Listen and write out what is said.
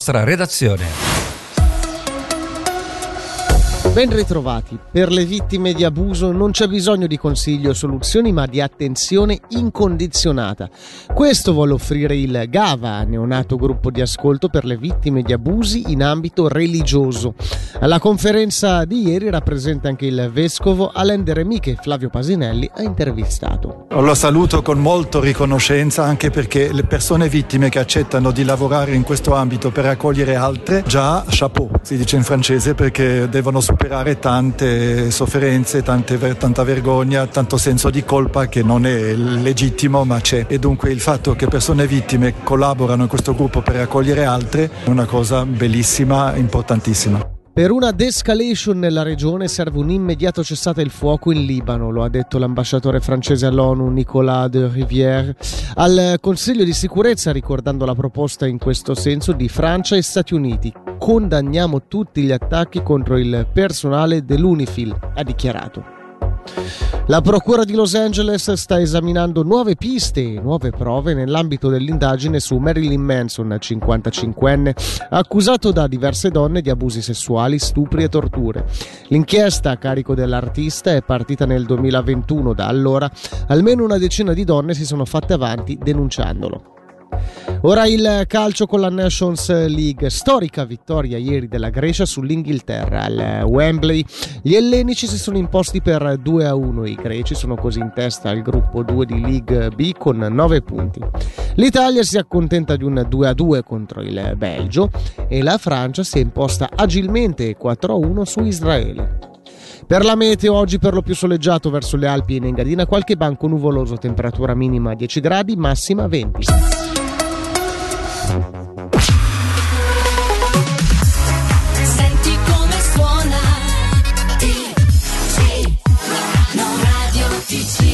nostra redazione. Ben ritrovati. Per le vittime di abuso non c'è bisogno di consigli o soluzioni, ma di attenzione incondizionata. Questo vuole offrire il GAVA, neonato gruppo di ascolto per le vittime di abusi in ambito religioso. Alla conferenza di ieri era presente anche il vescovo Alain de Remy, che Flavio Pasinelli ha intervistato. Lo saluto con molta riconoscenza, anche perché le persone vittime che accettano di lavorare in questo ambito per accogliere altre, già chapeau, si dice in francese, perché devono superare tante sofferenze, tanta vergogna, tanto senso di colpa che non è legittimo ma c'è, e dunque il fatto che persone vittime collaborano in questo gruppo per accogliere altre è una cosa bellissima, importantissima. Per una de-escalation nella regione serve un immediato cessate il fuoco in Libano, lo ha detto l'ambasciatore francese all'ONU Nicolas de Rivière al Consiglio di sicurezza, ricordando la proposta in questo senso di Francia e Stati Uniti. Condanniamo tutti gli attacchi contro il personale dell'UNIFIL, ha dichiarato. La Procura di Los Angeles sta esaminando nuove piste e nuove prove nell'ambito dell'indagine su Marilyn Manson, 55enne, accusato da diverse donne di abusi sessuali, stupri e torture. L'inchiesta a carico dell'artista è partita nel 2021, da allora almeno una decina di donne si sono fatte avanti denunciandolo. Ora il calcio con la Nations League, storica vittoria ieri della Grecia sull'Inghilterra al Wembley. Gli ellenici si sono imposti per 2-1, i greci sono così in testa al gruppo 2 di League B con 9 punti. L'Italia si accontenta di un 2-2 contro il Belgio e la Francia si è imposta agilmente 4-1 su Israele. Per la meteo, oggi per lo più soleggiato verso le Alpi e in Engadina, qualche banco nuvoloso, temperatura minima 10 gradi, massima 20.